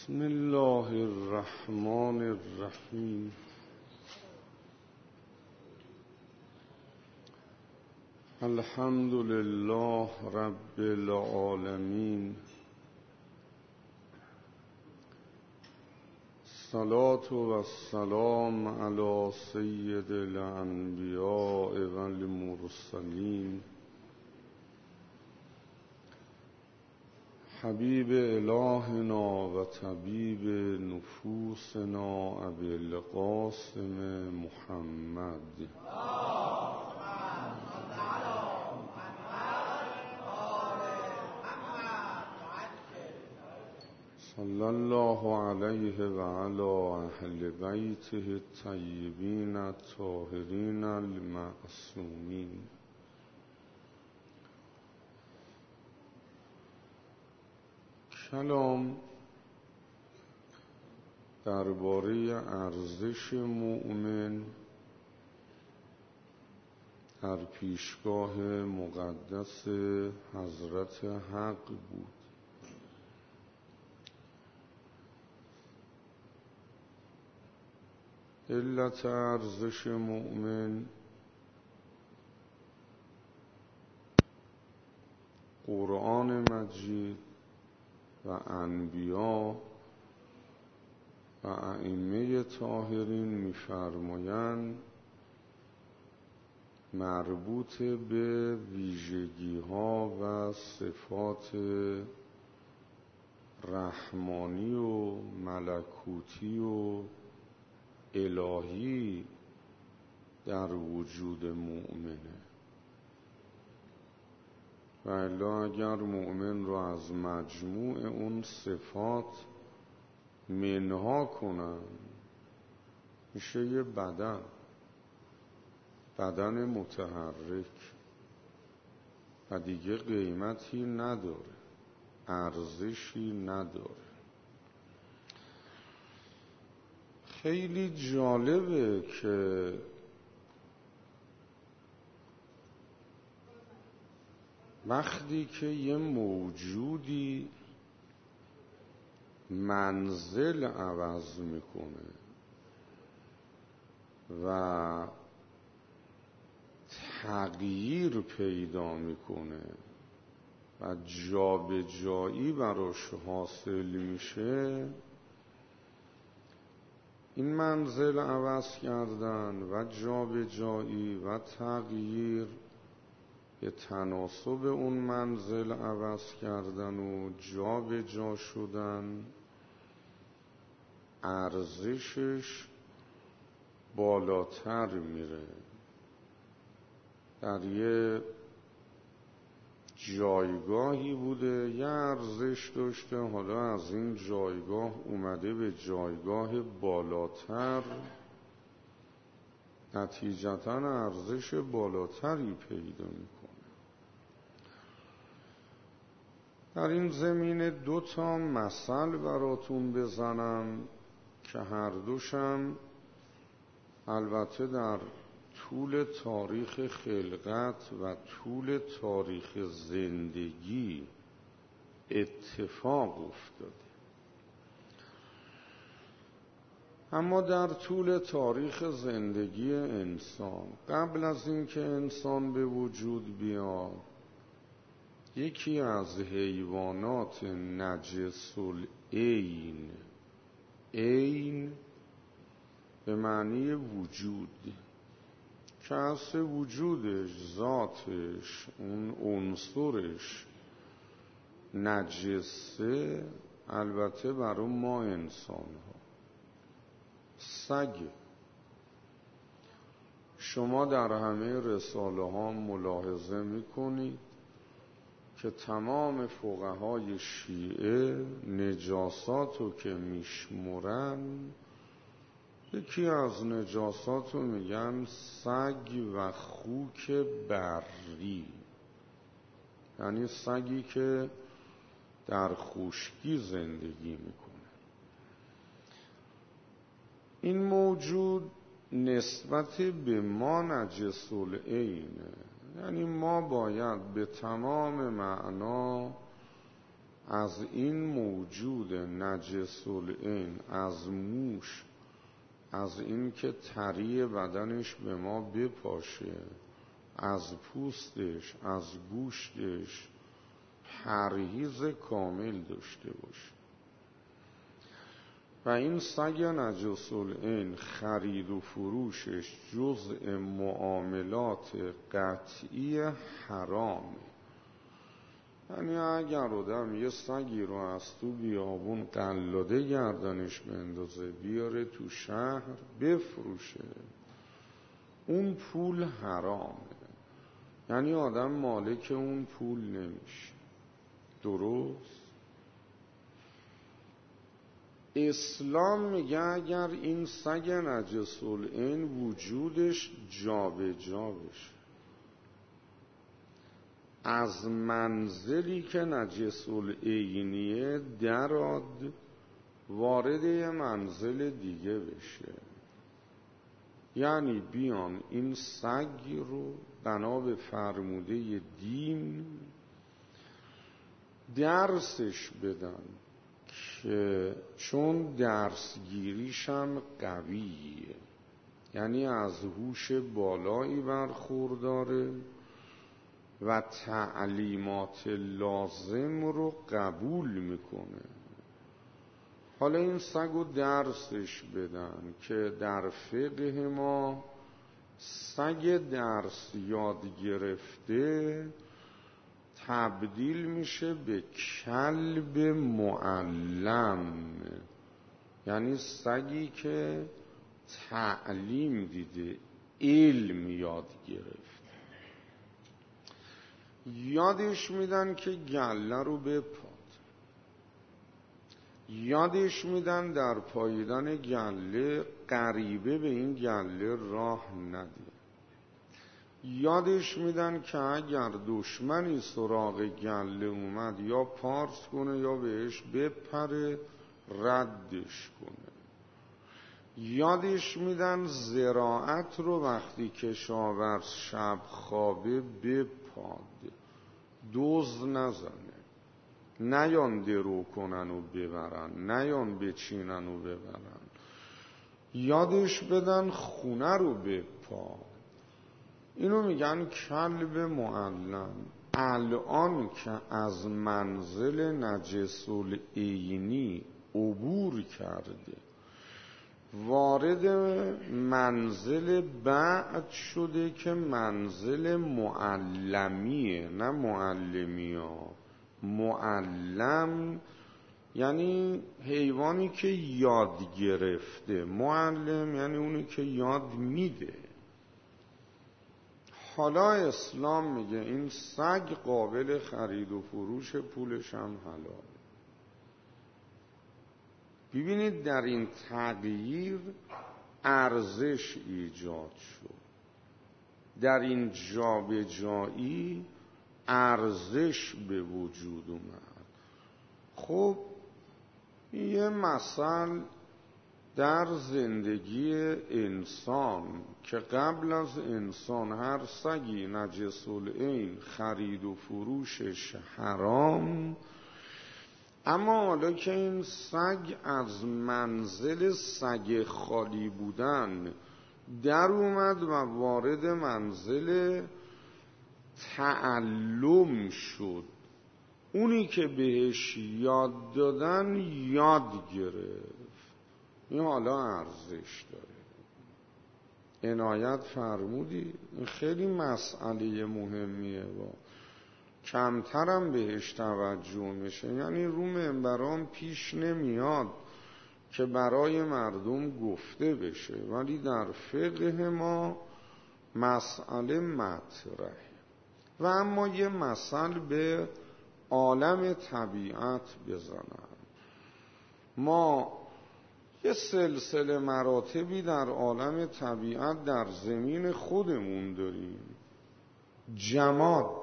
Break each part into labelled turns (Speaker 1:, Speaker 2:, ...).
Speaker 1: بسم الله الرحمن الرحیم. الحمد لله رب العالمین. الصلاة والسلام علی سید الانبیاء والمرسلین حبیب الهنا و طبیب نفوسنا ابی القاسم محمد صلی الله علیه و علی اهل بیته الطیبین الطاهرین المعصومین. کلام درباره ارزش مؤمن در پیشگاه مقدس حضرت حق بود. علت ارزش مؤمن قرآن مجید و انبیا و ائمه طاهرین می‌فرمایند مربوط به ویژگی‌ها و صفات رحمانی و ملکوتی و الهی در وجود مؤمنه. و الا اگر مؤمن رو از مجموع اون صفات منها کنن میشه یه بدن متحرک و دیگه قیمتی نداره، ارزشی نداره. خیلی جالبه که وقتی که یه موجودی منزل عوض میکنه و تغییر پیدا میکنه و جابجایی براش حاصل میشه، این منزل عوض کردن و جابجایی و تغییر به تناسب اون منزل عوض کردن و جابجا شدن ارزشش بالاتر میره. در یه جایگاهی بوده یه ارزش داشته، حالا از این جایگاه اومده به جایگاه بالاتر، نتیجتاً ارزش بالاتری پیدا میکنه. در این زمینه 2 مثل براتون بزنم که هر دوشم البته در طول تاریخ خلقت و طول تاریخ زندگی اتفاق افتاده، اما در طول تاریخ زندگی انسان قبل از اینکه انسان به وجود بیاد یکی از حیوانات نجس العین، عین به معنی وجود، که اصل وجودش، ذاتش، اون عنصرش نجسه، البته برای ما انسان ها سگ. شما در همه رساله ها ملاحظه میکنید که تمام فقهای شیعه نجاساتو که میشمرن یکی از نجاساتو میگن سگ و خوک بری، یعنی سگی که در خشکی زندگی میکنه. این موجود نسبت به ما نجس العینه، یعنی ما باید به تمام معنا از این موجود نجس العین، از موش، از این که تری بدنش به ما بپاشه، از پوستش، از گوشتش پرهیز کامل داشته باشه. و این سگ نجس العین خرید و فروشش جزء معاملات قطعی حرامه. یعنی اگر آدم یه سگی رو از تو بیابون قلاده گردنش بندازه بیاره تو شهر بفروشه، اون پول حرامه، یعنی آدم مالک اون پول نمیشه. درست؟ اسلام میگه اگر این سگ نجس العین وجودش جابجا بشه، از منزلی که نجس العینیه دراد وارد یه منزل دیگه بشه، یعنی بیان این سگ رو بنا به فرموده دین درسش بدن که چون درسگیریش هم قویه، یعنی از هوش بالایی برخورداره و تعلیمات لازم رو قبول میکنه. حالا این سگ رو درسش بدن که در فقه ما سگ درس یاد گرفته تبدیل میشه به کلب معلم، یعنی سگی که تعلیم دیده، علم یاد گرفت. یادش میدن که گله رو بپاد، یادش میدن در پاییدن گله غریبه به این گله راه نده، یادش میدن که اگر دشمنی سراغ گله اومد یا پارس کنه یا بهش بپره ردش کنه. یادش میدن زراعت رو وقتی کشاورز شب خوابه بپاد، دزد نزنه، نیان درو کنن و ببرن، نیان بچینن و ببرن. یادش بدن خونه رو بپاد. اینو میگن کلب معلم. الان که از منزل نجس العینی عبور کرده، وارد منزل بعد شده که منزل معلمیه، نه معلمی ها. معلم یعنی حیوانی که یاد گرفته، معلم یعنی اونی که یاد میده. حالا اسلام میگه این سگ قابل خرید و فروش، پولش هم حلال. ببینید در این تغییر ارزش ایجاد شد، در این جابجایی ارزش به وجود اومد. خب یه مثل در زندگی انسان که قبل از انسان هر سگی نجس العین خرید و فروشش حرام، اما حالا که این سگ از منزل سگ خالی بودن در اومد و وارد منزل تعلم شد، اونی که بهش یاد دادن یاد گرفت، این حالا ارزش داره. عنایت فرمودی؟ این خیلی مسئله مهمیه و کمترم بهش توجه میشه. یعنی رو منبران پیش نمیاد که برای مردم گفته بشه، ولی در فقه ما مسئله مطرحه. و اما یه مثل به عالم طبیعت بزنم. ما یه سلسله مراتبی در عالم طبیعت در زمین خودمون داریم. جماد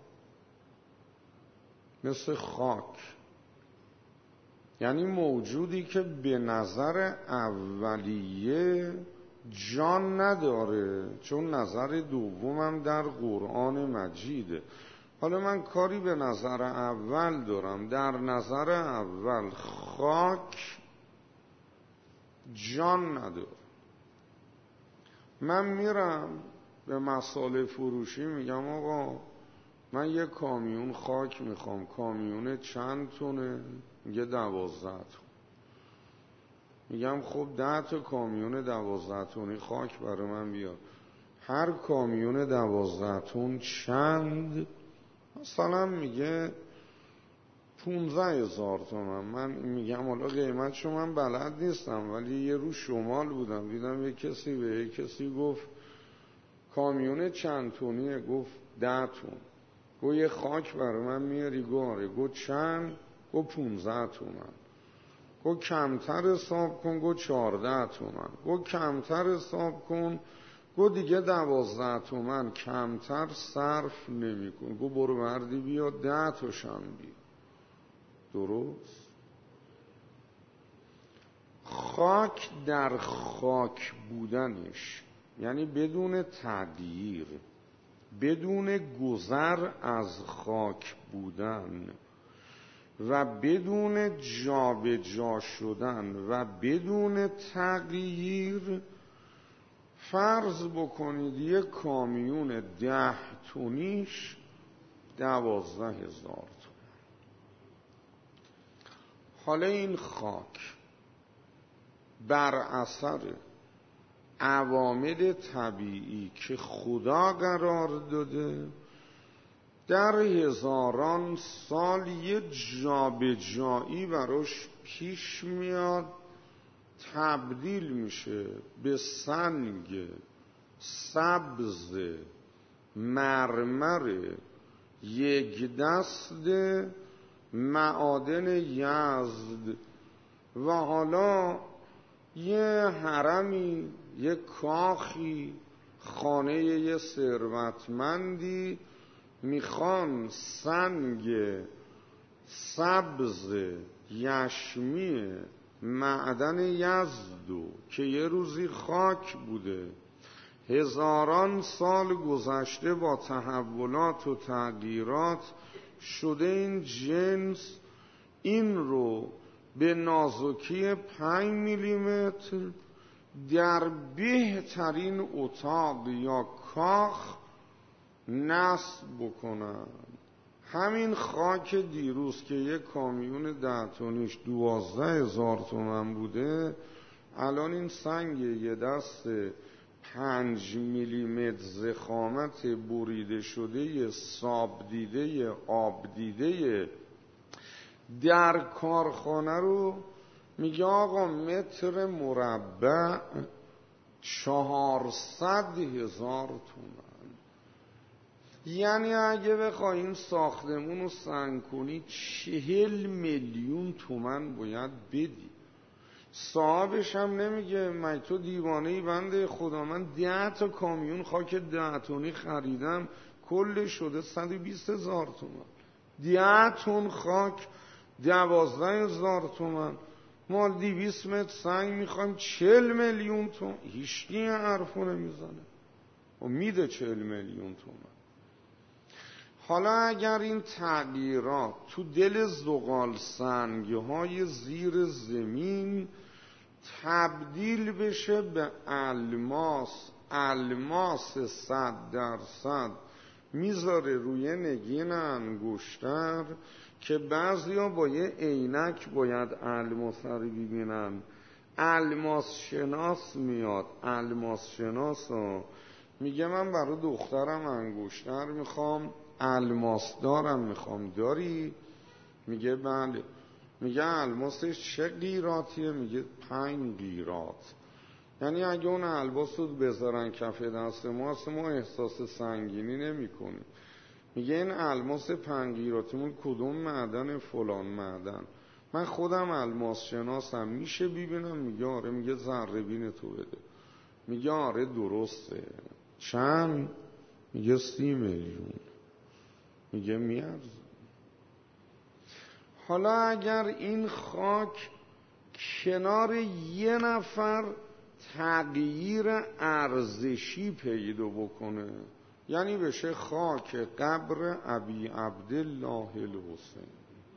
Speaker 1: مثل خاک، یعنی موجودی که به نظر اولیه جان نداره، چون نظر دومم در قرآن مجیده. حالا من کاری به نظر اول دارم. در نظر اول خاک جان نداره. من میرم به مساله فروشی میگم آقا من یه کامیون خاک میخوام. کامیون چند تونه؟ میگه 12 تن. میگم خب 10 تا کامیون 12 تونی خاک برای من بیار. هر کامیون 12 تن چند؟ مثلا میگه 15,000 تومان. من میگم حالا قیمتشو من بلد نیستم، ولی یه رو شمال بودم دیدم یه کسی به یه کسی گفت کامیون چند تونیه؟ گفت 10 تن. گفت یه خاک برای من میاری؟ گفت چند؟ گفت 15 تومان. گفت کمتر حساب کن؟ گفت 14 تومان. گفت کمتر حساب کن؟ گفت دیگه 12 تومان کمتر صرف نمی کن. گفت برو مردی بیا 10 تاشم بیا. درست؟ خاک در خاک بودنش یعنی بدون تغییر، بدون گذر از خاک بودن و بدون جابجا شدن و بدون تغییر، فرض بکنید یک کامیون 10 تونیش 12,000 تومان. حالا این خاک بر اثر عوامل طبیعی که خدا قرار داده در هزاران سال یه جابجایی براش پیش میاد، تبدیل میشه به سنگ، سبز، مرمر، یک دست، معادن یزد و حالا یه حرمی، یه کاخی، خانه یه ثروتمندی میخوان سنگ سبز یشمی معدن یزدو که یه روزی خاک بوده، هزاران سال گذشته با تحولات و تغییرات شده این جنس این رو به نازکی 5 میلیمتر در بهترین اتاق یا کاخ نصب بکنن. همین خاک دیروز که یک کامیون 10 تونیش 12,000 تومان بوده، الان این سنگ یه دست 5 میلیمتر ضخامت بریده شده، ساب دیده، آب دیده در کارخانه رو میگه آقا متر مربع 400,000 تومان. یعنی اگه بخوای این ساختمون رو سنگ کنی 40 میلیون تومان باید بدی. صاحبش هم نمیگه من تو دیوانه‌ای بنده خدا، من 10 تا کامیون خاک 10 تونی خریدم کل شده 120,000 تومان. 10 تن خاک 12,000 تومان. ما 200 متر سنگ میخوایم 40 میلیون تومان. هیچکی این حرفو نمیزنه و میده 40 میلیون تومان. حالا اگر این تغییرات تو دل زغال سنگ‌های زیر زمین تبدیل بشه به الماس، الماس 100% میذاره روی نگین انگشتر که بعضیا با یه عینک باید الماس رو ببینن. الماس شناس میاد، الماس شناس میگه من برای دخترم انگشتر میخوام، الماس دارم میخوام. داری؟ میگه بله. میگه الماسش چه قیراتیه؟ میگه 5 قیرات. یعنی اگه اون الماس رو بذارن کف دست ما احساس سنگینی نمی کنیم. میگه این الماس 5 قیراتیمون کدوم معدن؟ فلان معدن. من خودم الماس شناسم، میشه ببینم؟ میگه آره. میگه ذره بین تو بده. میگه آره درسته. چند؟ میگه 30 میلیون. میگه میارزه. حالا اگر این خاک کنار یه نفر تغییر ارزشی پیدا بکنه، یعنی بشه خاک قبر ابی عبدالله الحسین.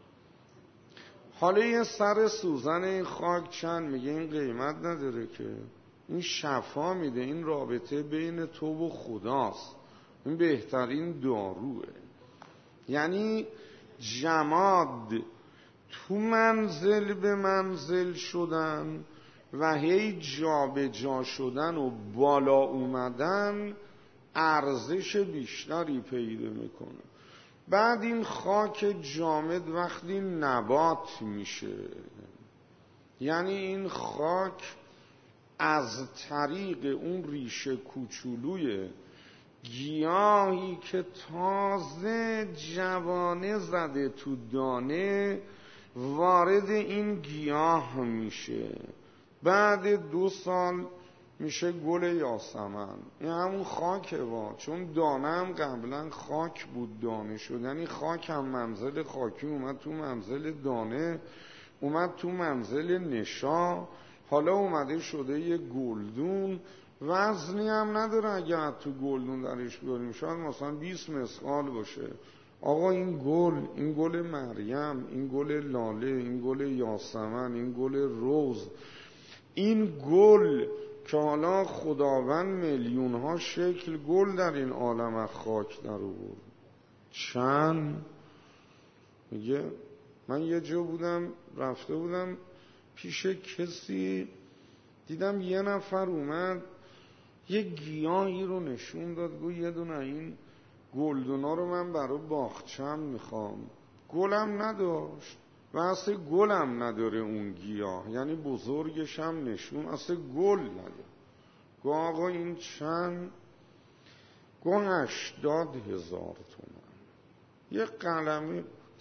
Speaker 1: حالا یه سر سوزن این خاک چند؟ میگه این قیمت نداره که، این شفا میده، این رابطه بین تو و خداست، این بهترین داروه. یعنی جماد تو منزل به منزل شدن و هی جا به جا شدن و بالا اومدن ارزش بیشتری پیدا میکنه. بعد این خاک جامد وقتی نبات میشه، یعنی این خاک از طریق اون ریشه کوچولوی گیاهی که تازه جوانه زده تو دانه وارد این گیاه میشه، بعد 2 سال میشه گل یاسمن. این همون خاکه چون دانه هم قبلا خاک بود دانه شد، یعنی خاک هم منزل خاکی اومد تو منزل دانه، اومد تو منزل نشا، حالا اومده شده یه گلدون. وزنی هم نداره اگر تو گلدون درش بیاریم، شاید مثلا 20 مثقال باشه. آقا این گل مریم، این گل لاله، این گل یاسمن، این گل روز، این گل که حالا خداوند میلیون ها شکل گل در این عالم از خاک در آورد. چند؟ میگه من یه جا بودم، رفته بودم پیش کسی، دیدم یه نفر اومد یه گیاهی رو نشون داد، گفت یه دونه این گلدونا رو من برای باغچه‌ام میخوام. گلم نداشت و اصلا گلم نداره اون گیاه، یعنی بزرگش هم نشون اصلا گل نداره. گفت آقا این چند؟ گفت 80,000 تومان. یه قلمه.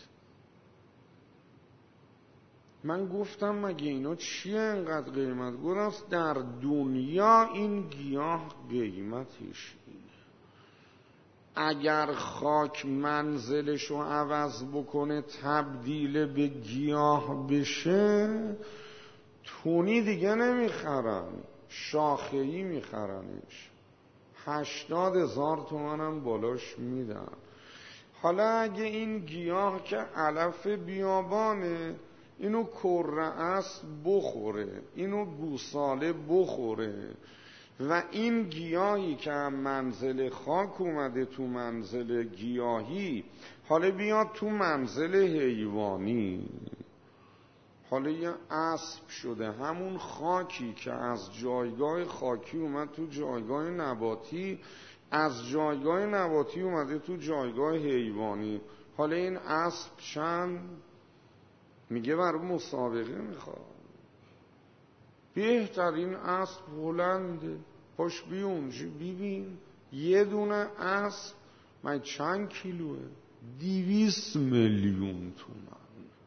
Speaker 1: من گفتم مگه اینا چیه اینقدر قیمت؟ گفت در دنیا این گیاه قیمتش اینه، اگر خاک منزلشو عوض بکنه تبدیل به گیاه بشه، تونی دیگه نمیخرن، شاخه‌ای میخرنش، 80,000 تومان هم بالاش میدن. حالا اگه این گیاه که علف بیابانه، اینو کره است بخوره، اینو گوساله بخوره، و این گیاهی که منزل خاک اومده تو منزل گیاهی، حالا بیاد تو منزل حیوانی، حالا یه اسب شده، همون خاکی که از جایگاه خاکی اومد تو جایگاه نباتی، از جایگاه نباتی اومده تو جایگاه حیوانی. حالا این اسب چند؟ میگه برای مسابقه میخواد. بهترین اسب بلنده، پاش بی اونجا ببین، یه دونه اسب من چند کیلوه؟ 200 میلیون تومان.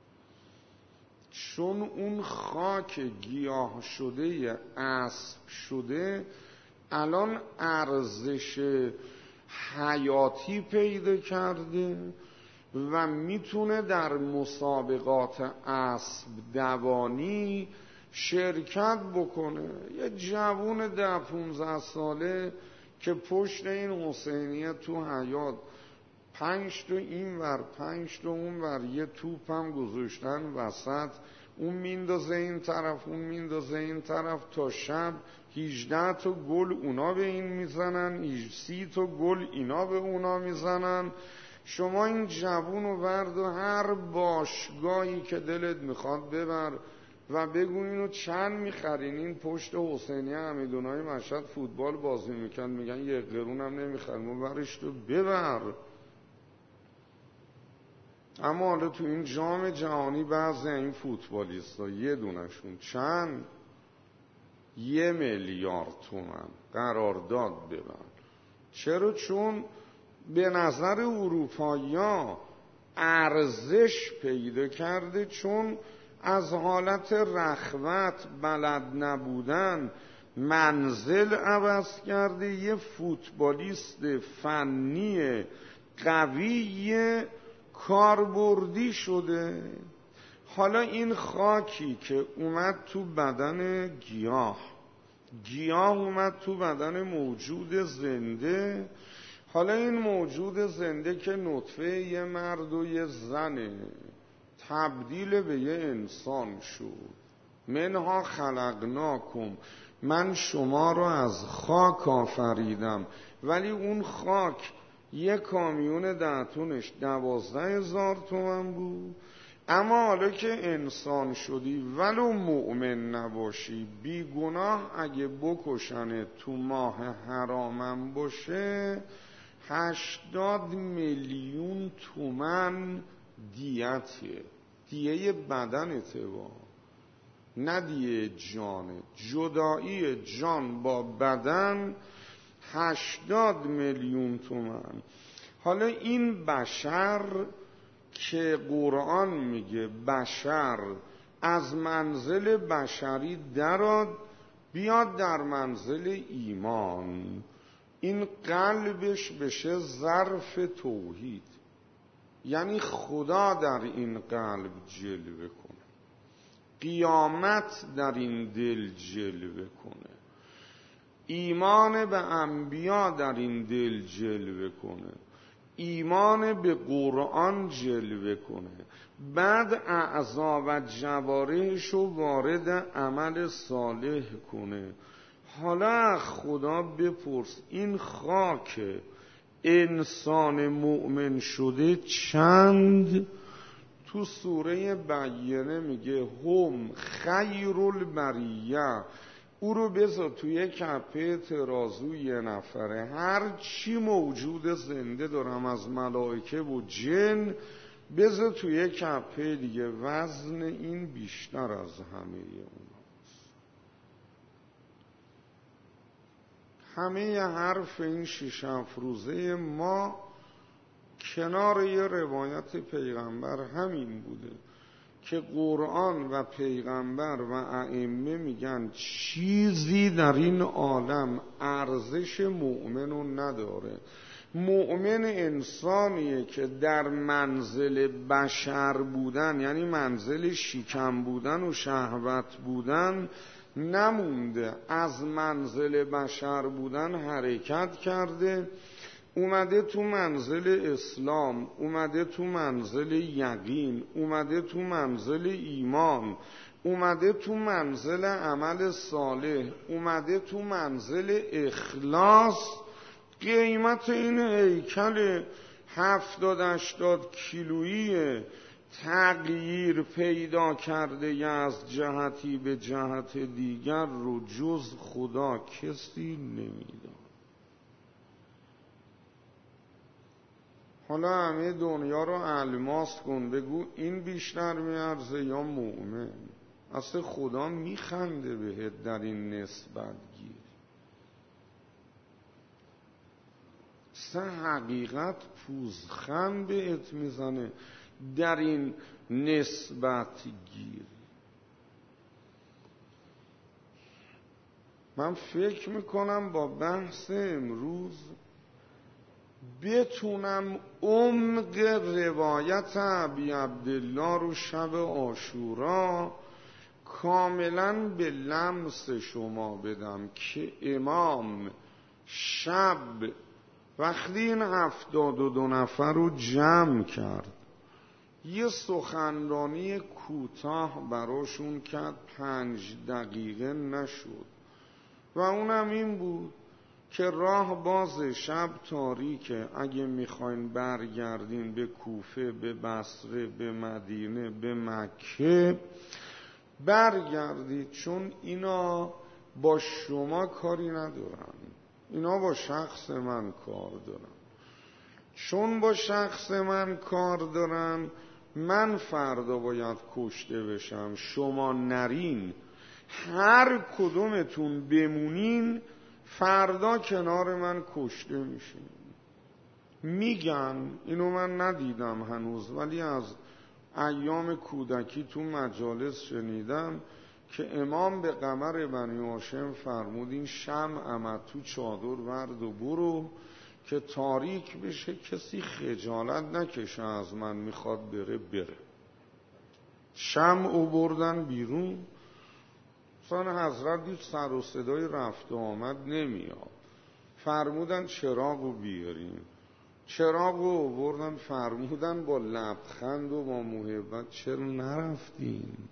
Speaker 1: چون اون خاک گیاه شده اسب شده الان ارزش حیاتی پیدا کرده و میتونه در مسابقات اسب دوانی شرکت بکنه. یه جوون 10-15 ساله که پشت این حسینیه تو حیات 5 تا این ور 5 تا اون ور یه توپ هم گذاشتن وسط، اون میندازه این طرف اون میندازه این طرف، تا شب 18 تا گل اونا به این میزنن، 30 تا گل اینا به اونا میزنن. شما این جوون رو برد و هر باشگاهی که دلت میخواد ببر و بگو اینو چند میخرین. این پشت حسینیه حمیدونای مشهد فوتبال بازی میکن، میگن 1 قرون هم نمیخریم، برش تو ببر. اما حالا تو این جام جهانی بعضی این فوتبالیستا یه دونشون چند؟ 1 میلیارد تومان قرارداد ببن. چرا؟ چون به نظر اروپایی‌ها ارزش پیدا کرده، چون از حالت رخوت بلد نبودن منزل عوض کرده، یه فوتبالیست فنی قوی کاربردی شده. حالا این خاکی که اومد تو بدن گیاه اومد تو بدن موجود زنده، حالا این موجود زنده که نطفه یه مرد و یه زنه تبدیل به یه انسان شد. منها خلقناکم، من شما رو از خاک آفریدم، ولی اون خاک یه کامیون 10 تنش 12,000 تومان بود. اما حالا که انسان شدی ولو مؤمن نباشی، بیگناه اگه بکشنه تو ماه حرامم باشه 80 میلیون تومان دیته، دیه بدنته با، نه دیه جانه، جدایی جان با بدن 80 میلیون تومان. حالا این بشر که قرآن میگه بشر از منزل بشری دراد بیاد در منزل ایمان، این قلبش بشه ظرف توحید، یعنی خدا در این قلب جلوه کنه، قیامت در این دل جلوه کنه، ایمان به انبیا در این دل جلوه کنه، ایمان به قرآن جلوه کنه، بعد اعضا و جوارحشو وارد عمل صالح کنه. حالا خدا بپرس این خاک انسان مؤمن شده چند؟ تو سوره بینه میگه هم خیر البریه، او رو بذار توی کپه ترازو یه نفره، هر چی موجود زنده دارم از ملائکه و جن بذار توی کپه دیگه، وزن این بیشتر از همه اوناست. همه حرف این 6 افروزه ما کنار یه روایت پیغمبر همین بوده که قرآن و پیغمبر و ائمه میگن چیزی در این عالم ارزش مؤمنو نداره. مؤمن انسانیه که در منزل بشر بودن، یعنی منزل شکم بودن و شهوت بودن نمونده، از منزل بشر بودن حرکت کرده، اومده تو منزل اسلام، اومده تو منزل یقین، اومده تو منزل ایمان، اومده تو منزل عمل صالح، اومده تو منزل اخلاص. قیمت این هیکل 70-80 کیلویی تغییر پیدا کرده از جهتی به جهت دیگر رو جز خدا کسی نمیداد. حالا همه دنیا رو الماس کن، بگو این بیشتر میارزه یا مؤمن؟ اصلا خدا میخنده بهت در این نسبت گیر. اصلا حقیقت پوزخند بهت میزنه در این نسبت گیر. من فکر میکنم با بحث امروز بتونم عمق روایت ابی عبدالله رو شب عاشورا کاملا به لمس شما بدم که امام شب وقتی این 72 نفر رو جمع کرد یه سخنرانی کوتاه براشون کرد، 5 دقیقه نشد و اونم این بود که راه باز، شب تاریکه، اگه میخواین برگردین به کوفه، به بصره، به مدینه، به مکه برگردید، چون اینا با شما کاری ندارن، اینا با شخص من کار دارن. چون با شخص من کار دارن من فردا باید کشته بشم، شما نرین، هر کدومتون بمونین فردا کنار من کشته میشین. میگن، اینو من ندیدم هنوز ولی از ایام کودکی تو مجالس شنیدم که امام به قمر بنی هاشم فرمودین شمع تو چادر ورد و برو که تاریک بشه، کسی خجالت نکشه از من، میخواد بره. شمع بردن بیرون، مثلا حضرت دید سر و صدای رفت و آمد نمیاد، فرمودن چراغو بیاریم. چراغو آوردن، فرمودن با لبخند و با محبت چرا نرفتیم؟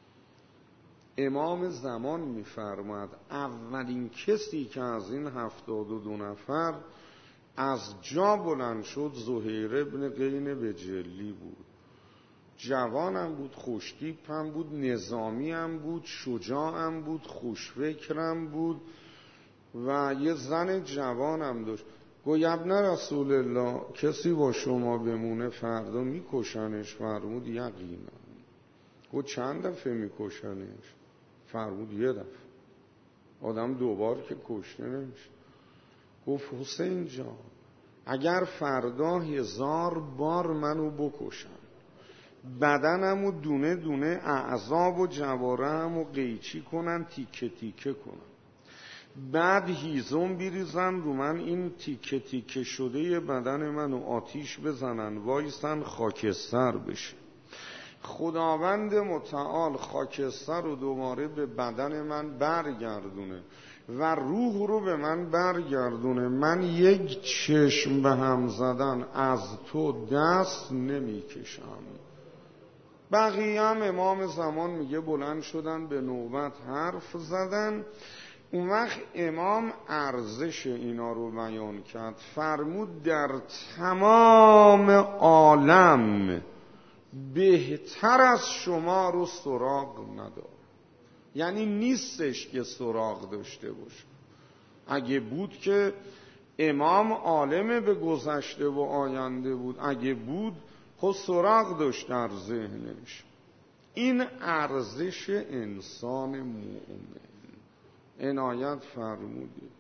Speaker 1: امام زمان می‌فرماید اولین کسی که از این 72 نفر از جا بلند شد زهیر ابن قین بجلی بود. جوانم بود، خوشتیپم بود، نظامیم بود، شجاعم بود، خوشفکرم بود و یه زن جوانم داشت. گوی ابن رسول الله کسی با شما بمونه فردا میکشنش؟ فرمود یقینا. گو چند دفعه میکشنش؟ فرمود یه دفعه. آدم دوبار که کشته نمیشه. گفت حسین جان اگر فردا 1000 بار منو بکشن، بدنمو دونه دونه اعضاب و جوارحمو قیچی کنن، تیکه تیکه کنن، بعد هیزم بریزن رو من، این تیکه تیکه شده بدن منو آتیش بزنن، وایسن خاکستر بشه، خداوند متعال خاکستر رو دوباره به بدن من برگردونه و روح رو به من برگردونه، من یک چشم به هم زدن از تو دست نمیکشم. بقیه هم امام زمان میگه بلند شدن به نوبت حرف زدن. اون وقت امام ارزش اینا رو بیان کرد، فرمود در تمام عالم بهتر از شما رو سراغ نداره. یعنی نیستش که سراغ داشته باشه. اگه بود که امام عالم به گذشته و آینده بود، اگه بود خود سراغ داشت در ذهنش. این ارزش انسان مؤمن. عنایت فرمودید.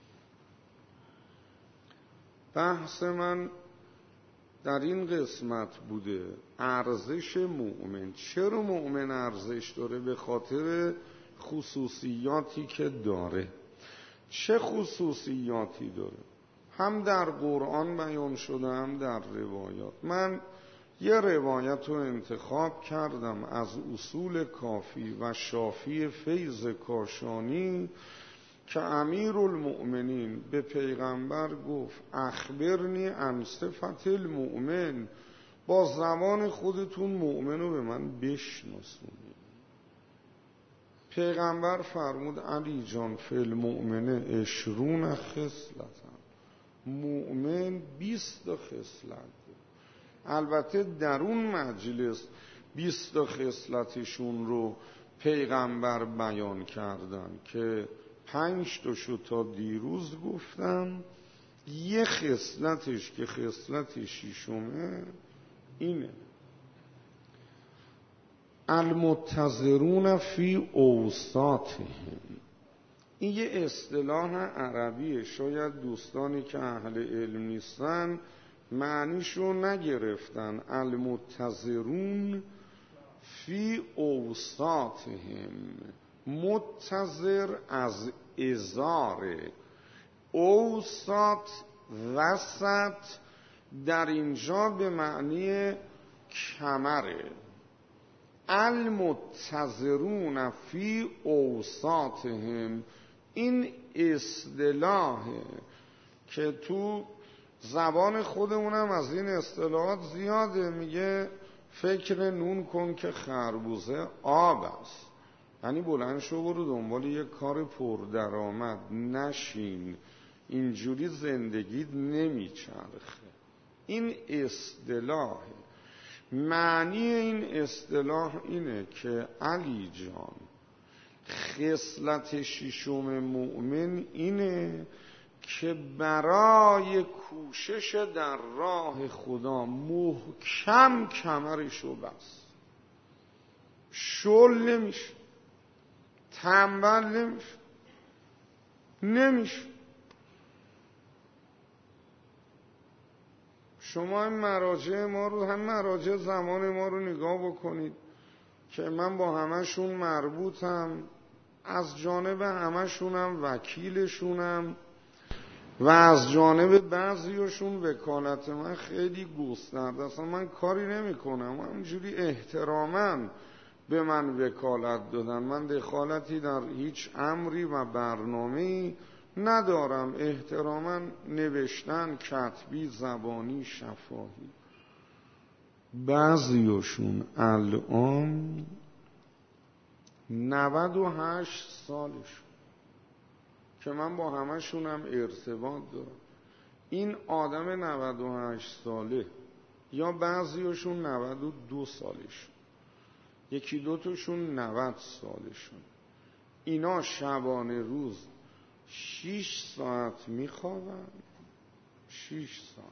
Speaker 1: بحث من در این قسمت بوده ارزش مؤمن. چرا مؤمن ارزش داره؟ به خاطر خصوصیاتی که داره. چه خصوصیاتی داره؟ هم در قرآن بیان شده هم در روایات. من یه روایت رو انتخاب کردم از اصول کافی و شافی فیض کاشانی که امیرالمؤمنین به پیغمبر گفت اخبرنی عن صفت المؤمن، با زبان خودتون مؤمن رو به من بشناسونید. پیغمبر فرمود علی جان فی المؤمن 20 خصلة، مؤمن 20 خصلت. البته در اون مجلس 20 خصلتشون رو پیغمبر بیان کردن که 5 تاشو تا دیروز گفتم. یه خصلتش که خصلت ششمه اینه المتزرون فی اوساطهم. این یه اصطلاح عربیه، شاید دوستانی که اهل علم نیستن معنیشو نگرفتن. المتزرون فی اوساطهم، متزر از ازاره، اوساط وسط در اینجا به معنی کمره. المتزرون فی اوساطهم این اصطلاحه که تو زبان خودمونم از این اصطلاحات زیاده. میگه فکر نون کن که خربوزه آب است. یعنی بلند شو برو دنبال یه کار پردرآمد، نشین اینجوری زندگیت نمیچرخه. این اصطلاحه. معنی این اصطلاح اینه که علی جان خصلت ششم مؤمن اینه که برای کوشش در راه خدا محکم کمرشو بست، شل نمیشه، تنبل نمیشه. شما این مراجع ما رو، هم مراجع زمان ما رو نگاه بکنید که من با همشون مربوطم، از جانب همشونم وکیلشونم و از جانب بعضیشون وکالت من خیلی گسترده. اصلا من کاری نمی کنم، همینجوری احتراما به من وکالت دادن. من دخالتی در هیچ امری و برنامه‌ای ندارم احتراما نوشتن، کتبی، زبانی، شفاهی. بعضیشون الان 98 سالشون که من با همشونم ارتباط دارم. این آدم 98 ساله یا بعضیشون 92 سالشون، یکی دوتاشون 90 سالشون، اینا شبانه روز 6 ساعت میخوابن. 6 ساعت.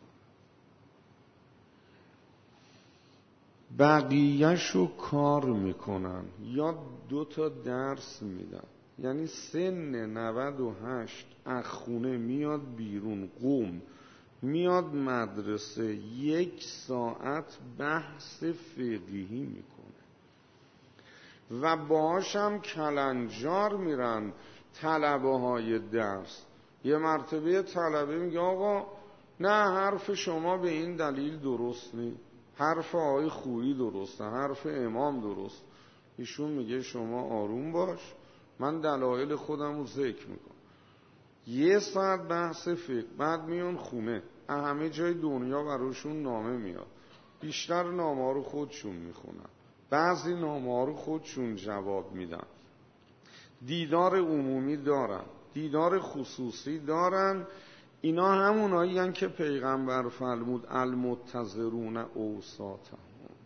Speaker 1: بقیه‌شو کار میکنن یا 2 درس میدن. یعنی سن 98 از خونه میاد بیرون، قم میاد مدرسه، 1 ساعت بحث فقهی میکنه و باهاشم کلنجار میرن طلبه های درس. یه مرتبه طلبه میگه آقا نه، حرف شما به این دلیل درست نیست، حرف آقای خویی درسته، حرف امام درست. ایشون میگه شما آروم باش، من دلایل خودم رو ذکر میکنم. 1 ساعت بحث فقه، بعد میان خونه، همه جای دنیا براشون نامه میاد، بیشتر نامه رو خودشون میخونن، بعضی نامه رو خودشون جواب میدن. دیدار عمومی دارن، دیدار خصوصی دارن. اینا همونایی هن که پیغمبر فرمود المتظرون اوساطهم.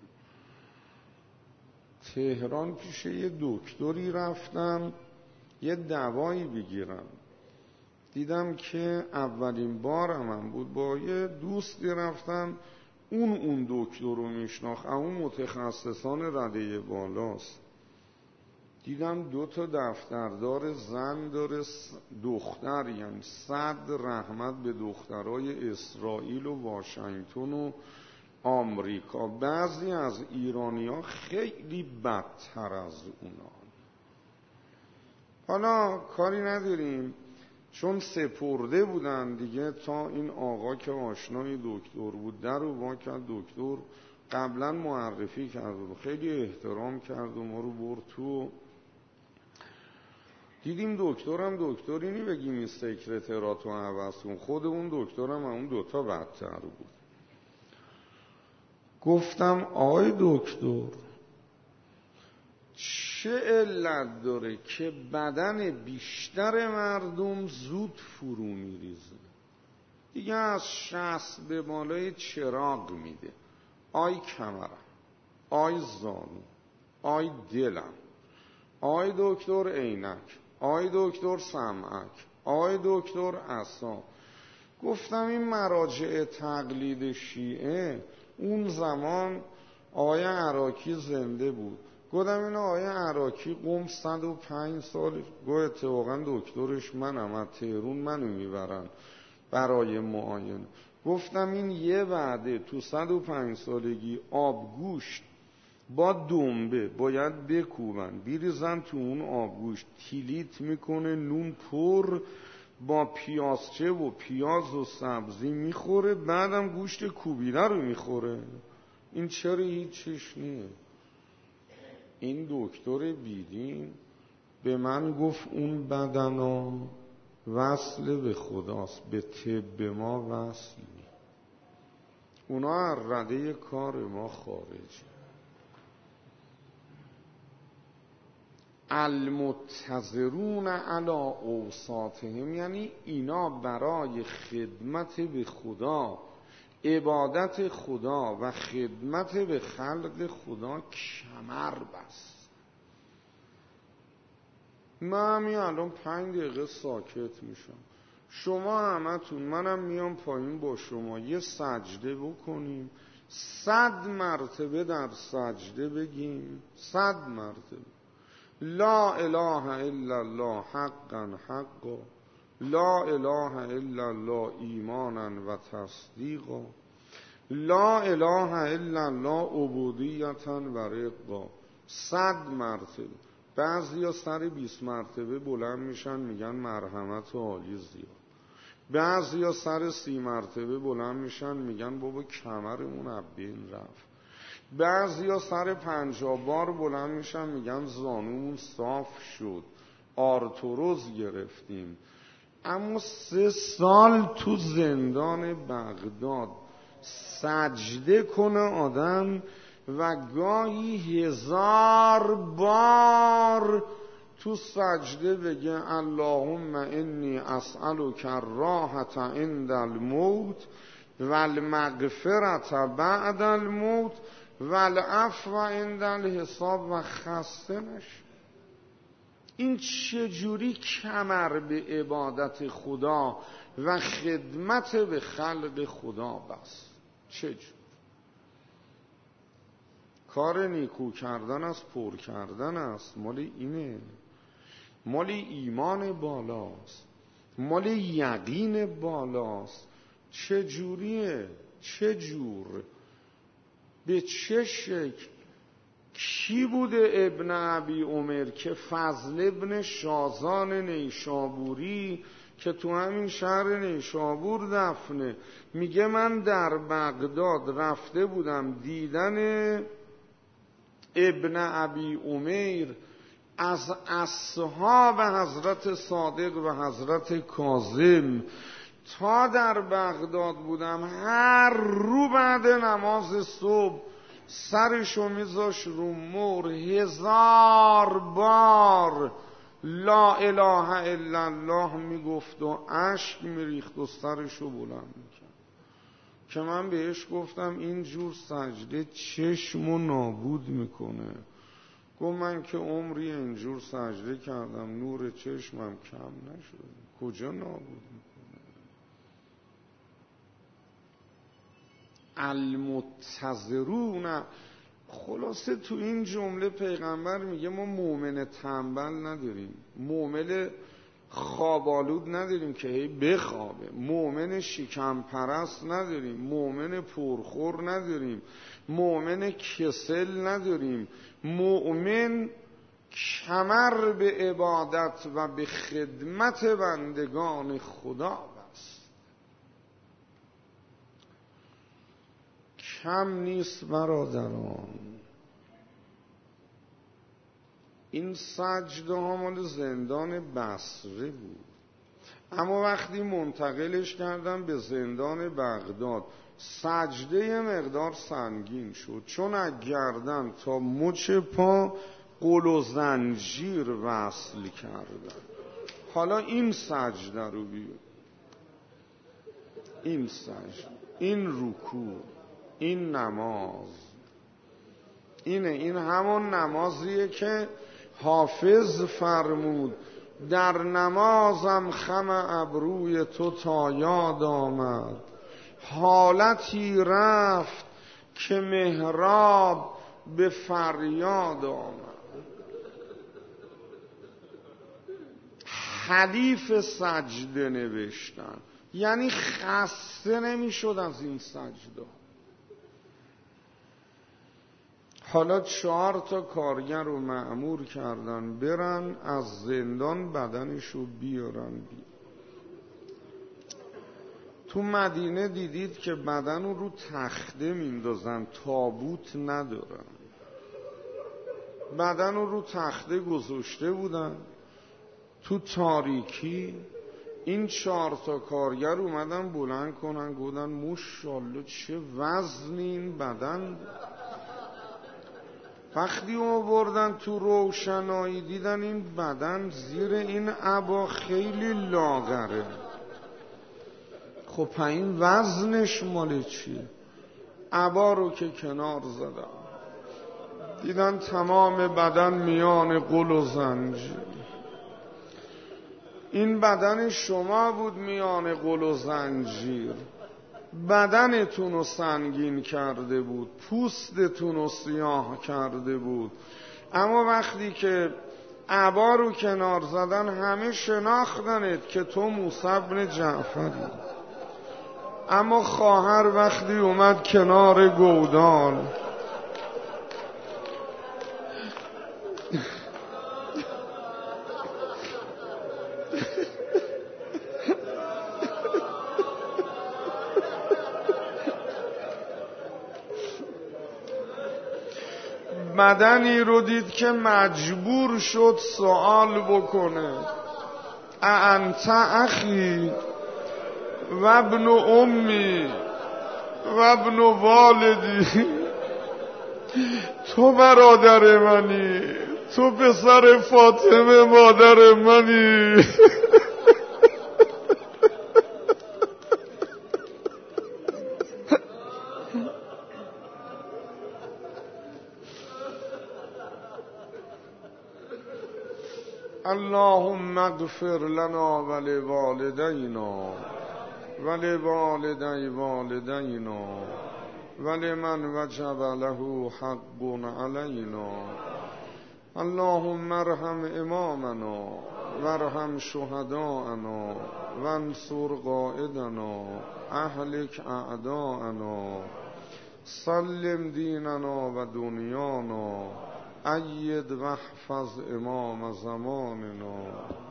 Speaker 1: تهران پیش یه دکتری رفتم یه دوایی بگیرم، دیدم که اولین بارم هم بود، با یه دوستی رفتم، اون دکتر رو میشناخت، اون متخصصان رده بالاست. دیدم 2 دفتردار زن داره، دختر، یعنی صد رحمت به دخترای اسرائیل و واشنگتن و آمریکا. بعضی از ایرانی‌ها خیلی بدتر از اونا. حالا کاری نداریم، چون سپرده بودن دیگه، تا این آقا که آشنای دکتر بود در رو وا کرد. دکتر قبلا معرفی کرد و خیلی احترام کرد و ما رو برد تو. دیدیم دکترم دکتری نی بگیم این سکرتراتو عوض کن، خود اون دکترم اون 2 بدتر بود. گفتم آقای دکتر چه علت داره که بدن بیشتر مردم زود فرو میریزه؟ دیگه از 60 به بالای چراغ میده، آی کمرم، آی زانو، آی دلم، آی دکتر عینک، آی دکتر سمعک، آی دکتر اعصاب. گفتم این مراجع تقلید شیعه اون زمان آقای عراقی زنده بود. گفتم این آقای عراقی قم 105 سال، گفت اتفاقا دکترش منم، از تهرون منو میبرن برای معاینه. گفتم این یه وعده تو 105 سالگی آبگوشت با دنبه باید بکوبن، بیریزن تو اون آبگوشت، تیلیت میکنه، نون پر با پیازچه و پیاز و سبزی میخوره، بعدم گوشت کوبیده رو میخوره. این چرا هیچیش نیست؟ این دکتر بیدین به من گفت اون بدنا وصل به خداست، به طب ما وصل نی. اونا از رده کار ما خارج. المتظرون علی اوساطهم، یعنی اینا برای خدمت به خدا، عبادت خدا و خدمت به خلق خدا کمر بست. من همین الان 5 دقیقه ساکت میشم، شما همتون، منم میام پایین با شما یه سجده بکنیم، 100 مرتبه در سجده بگیم، 100 مرتبه لا اله الا الله حقا حقا، لا اله الا الله ایمانا و تصدیقا، لا اله الا الله عبودیتا و رقا. 100 مرتبه. بعضیا سر 20 مرتبه بلند میشن میگن مرحمت عالی زیاد. بعضیا سر 30 مرتبه بلند میشن میگن بابا کمرمون از بین رفت. بعضیا سر 50 بار بلند میشن میگن زانومون صاف شد، آرتروز گرفتیم. اما 3 سال تو زندان بغداد سجده کنه آدم و گاهی 1000 بار تو سجده بگه اللهم انی اسألک الراحة عند الموت والمغفرة بعد الموت والعفو عند الحساب و خسته نشه. این چجوری کمر به عبادت خدا و خدمت به خلق خدا بس؟ چجور؟ کار نیکو کردن است، پر کردن است، مال اینه، مال ایمان بالاست، مال یقین بالاست. چجوریه؟ چجور؟ به چه شکل؟ کی بوده ابن ابی عمر که فضل ابن شازان نیشابوری که تو همین شهر نیشابور دفنه، میگه من در بغداد رفته بودم دیدن ابن ابی عمر از اصحاب حضرت صادق و حضرت کاظم تا در بغداد بودم، هر رو بعد نماز صبح سرشو میذاش رو مور 1000 بار لا اله الا الله میگفت و اشک میریخت و سرشو بلند میکرد که من بهش گفتم این جور سجده چشمو نابود میکنه. گفت من که عمری اینجور سجده کردم نور چشمم کم نشد. کجا نابود میکنه؟ المتزرون. خلاصه تو این جمله پیغمبر میگه ما مؤمن تنبل نداریم، مؤمن خوابالود نداریم که هی بخوابه، مؤمن شکم پرست نداریم، مؤمن پرخور نداریم، مؤمن کسل نداریم، مؤمن کمر به عبادت و به خدمت بندگان خدا بست. کم نیست برادران. این سجده ها مال زندان بصره بود، اما وقتی منتقلش کردن به زندان بغداد سجده یه مقدار سنگین شد، چون از گردن تا مچ پا قل و زنجیر وصل کردن. حالا این سجده رو بیار، این سجده، این رکوع، این نماز، این همون نمازیه که حافظ فرمود در نمازم خم ابروی تو تا یاد آمد، حالتی رفت که محراب به فریاد آمد. حدیث سجده نوشتن، یعنی خسته نمیشد از این سجده. حالا 4 کارگر رو مأمور کردن برن از زندان بدنشو بیارن. تو مدینه دیدید که بدن رو تخته میندازن، تابوت ندارن، بدن رو تخته گذاشته بودن تو تاریکی. این 4 کارگر اومدن بلند کنن، گفتن ماشاءالله چه وزنی این بدن. وقتی آوردن تو روشنایی دیدن این بدن زیر این عبا خیلی لاغره. خب این وزنش مال چیه؟ عبا رو که کنار زدن دیدن تمام بدن میان قل و زنجیر. این بدن شما بود میان قل و زنجیر، بدنتون رو سنگین کرده بود، پوستتون رو سیاه کرده بود، اما وقتی که عبا رو کنار زدن همه شناختنت که تو موسی بن جعفری. اما خواهر وقتی اومد کنار گودال بدنی رو دید که مجبور شد سوال بکنه. انت اخی و ابن امی و ابن والدی، تو برادر منی، تو پسر فاطمه مادر منی. اللهم اغفر لنا ولوالدینا ولوالدی والدینا ولمن وجب له حق علینا. اللهم ارحم امامنا وارحم شهداءنا وانصر قائدنا اهلك اعداءنا سلم دیننا و دنیانا أيد واحفظ امام زماننا.